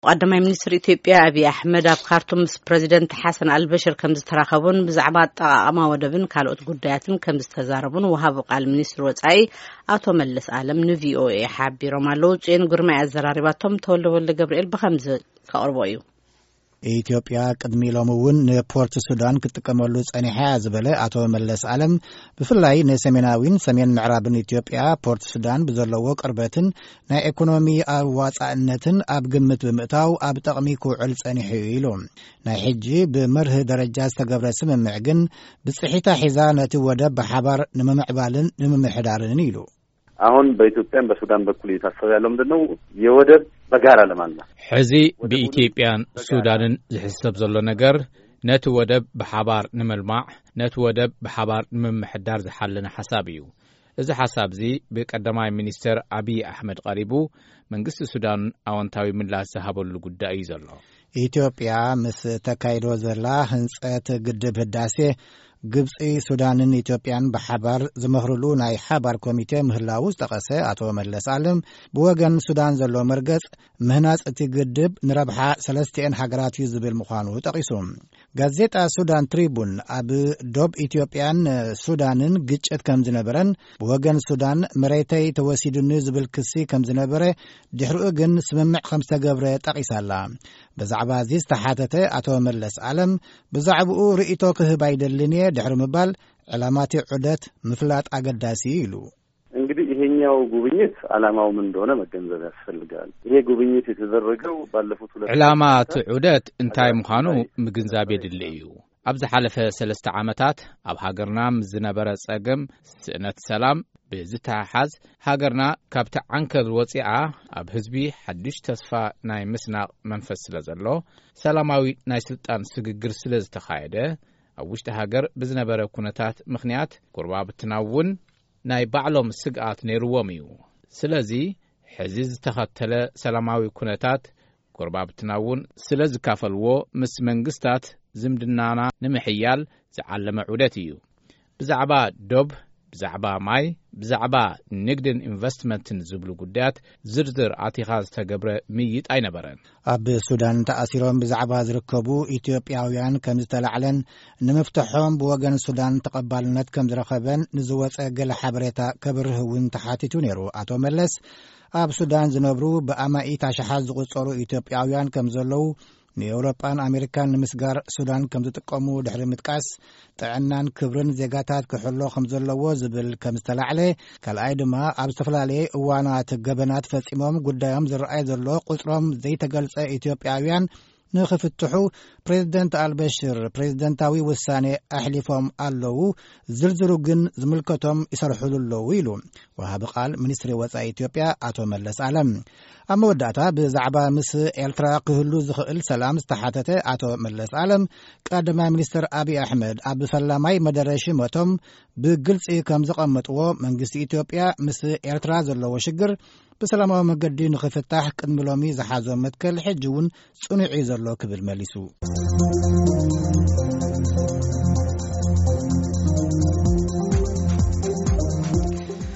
قدم منستر إثيوبيا أبي أحمد أبخارتم بريزيدنت حسن البشر كم استراخبون بزعبات أما ودبن كالوت قدياتن كم استزاربون وهابق على المنستر وتعي أتو ملس عالم نفي أو إيه حابي رومالوج إن قرمي الزرارباتهم تولو ولا جبريل بخمسة كأربعيو إثيوبيا قدمي لومون نبورت السودان كتكملوا صنيحة زبلة أتو ملس عالم بفلاي نسميناوين سمين معرابن إثيوبيا بورت السودان بزلوا قربتن نا إيكونومي واسعنتن أب قمت بمئتاو أب تقميكو عل صنيحة يلوم نا حجي بمره درجة استقبل سم معجن بصحيتا حزانة ودب بحبر نممعبالن نممحدارن يلو አሁን በኢትዮጵያም በሱዳን በኩል እየታሰበ ያለው ምንድነው የወደብ በጋራ ለማለት ሕዚ በኢትዮጵያን ሱዳንን ዝሕሰብ ዘሎ ነገር ነቲ ወደብ በሐባር ንመልማዕ ነቲ ወደብ በሐባር ንመምሕዳር ዝሓለነ ሐሳብ እዩ እዚ ሐሳብ እዚ በቀዳማይ ሚኒስትር አብይ አህመድ ቀሪቡ መንግስቲ ሱዳን አዎንታዊ ምላሽ ዝሃበሉ ጉዳይ እዩ ዘሎ ኢትዮጵያ ምስ ተካይዶ ዘላ ህንጸት ግድብ ህዳሴ ግብጽ ሱዳንን ኢትዮጵያን በሐባር ዝመኽሩሉ ናይ ሓባር ኮሚቴ ምህላው ዝተቀሰ አቶ መለስ ዓለም በወገን ሱዳን ዘሎ መርገጽ ምህናጽ እቲ ግድብ ንረብሓ ሰለስቲአን ሃገራት እዩ ዝብል ምዃኑ ጠቂሱ ጋዜጣ ሱዳን ትሪቡን ኣብ ዶብ ኢትዮጵያን ሱዳንን ግጭት ከም ዝነበረን በወገን ሱዳን መሬተይ ተወሲዱኒ ዝብል ክሲ ከም ዝነበረ ድሕሪኡ ግን ስምምዕ ከም ዝተገብረ ጠቂሳላ በዛዕባ እዚ ዝተሓተተ አቶ መለስ ዓለም በዛዕባኡ ርእይቶ ክህብ አይደልን ድሕሪ ምባል ዕላማቲ ዑደት ምፍላጥ አገዳሲ ይሉ እንግዲህ ይሄኛው ጉብኝት ዓላማው ምን እንደሆነ መገንዘብ ያስፈልጋል ይሄ ጉብኝት የተደረገው ባለፉት ሁለት ዕላማቲ ዑደት እንታይ ምዃኑ ምግንዛብ የድል እዩ ኣብዚ ሓለፈ 3 ዓመታት ኣብ ሃገርና ዝነበረ ጸገም ስእነት ሰላም ብዝተሓዝ ሃገርና ካብቲ ዓንከር ወፂዓ ኣብ ህዝቢ ሓድሽ ተስፋ ናይ ምስናቕ መንፈስ ስለ ዘሎ ሰላማዊ ናይ ስልጣን ስግግር ስለ ዝተኻየደ ኣብ ውሽጢ ሃገር ብዝነበረ ኩነታት ምኽንያት ጎረባብትናውን ናይ ባዕሎም ስግኣት ነይርዎም እዩ ስለዚ ሕዚ ዝተኸተለ ሰላማዊ ኩነታት ጎረባብትናውን ስለ ዝካፈልዎ ምስ መንግስታት ዝምድናና ንምሕያል ዝዓለመ ዑደት እዩ ብዛዕባ ዶብ ብዛዕባ ማይ ብዛዕባ ንግድን ኢንቨስትመንትን ዝብሉ ጉዳያት ዝርዝር አቲኻ ዝተገብረ ምይጥ ኣይነበረን ኣብ ሱዳን ተኣሲሮም ብዛዕባ ዝርከቡ ኢትዮጵያውያን ከም ዝተላዕለን ንምፍትሖም ብወገን ሱዳን ተቐባልነት ከም ዝረኸበን ንዝወፀ ገለ ሓበሬታ ከብርህውን ተሓቲቱ ነይሩ አቶ መለስ ኣብ ሱዳን ዝነብሩ ብኣማኢት ኣሽሓት ዝቁፀሩ ኢትዮጵያውያን ከም ዘለዉ ንኤውሮጳን ኣሜሪካን ንምስጋር ሱዳን ከም ዝጥቀሙ ድሕሪ ምጥቃስ ጥዕናን ክብርን ዜጋታት ክሕሎ ከም ዘለዎ ዝብል ከም ዝተላዕለ ካልኣይ ድማ ኣብ ዝተፈላለየ እዋናት ገበናት ፈጺሞም ጉዳዮም ዝረኣይ ዘሎ ቁፅሮም ዘይተገልጸ ኢትዮጵያውያን ንኽፍትሑ ፕሬዝደንት አልበሽር ፕሬዝደንታዊ ውሳኔ ኣሕሊፎም ኣለዉ ዝርዝሩ ግን ዝምልከቶም ይሰርሑሉ ኣለዉ ኢሉ ወሃብ ቃል ሚኒስትሪ ወጻኢ ኢትዮጵያ አቶ መለስ ዓለም ኣብ መወዳእታ ብዛዕባ ምስ ኤርትራ ክህሉ ዝኽእል ሰላም ዝተሓተተ አቶ መለስ ዓለም ቀዳማይ ሚኒስትር አብይ አሕመድ ኣብ ሰላማይ መደረሽ መቶም ብግልጽ ከም ዝቐመጥዎ መንግስቲ ኢትዮጵያ ምስ ኤርትራ ዘለዎ ሽግር بسلامة مقدين خفتاح قدم لومي زحازو متكل حجون صنعي زلو كبير مليسو